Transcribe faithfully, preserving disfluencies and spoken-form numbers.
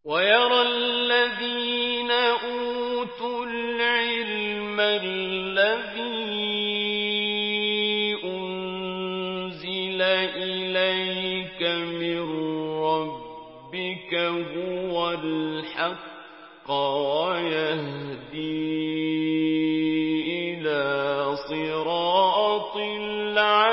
وَيَرَى الَّذِينَ أُوتُوا الْعِلْمَ الَّذِي أُنزِلَ إِلَيْكَ مِن رَّبِّكَ هُوَ الْحَقَّ وَيَهْدِي إِلَىٰ صِرَاطِ الْعَزِيزِ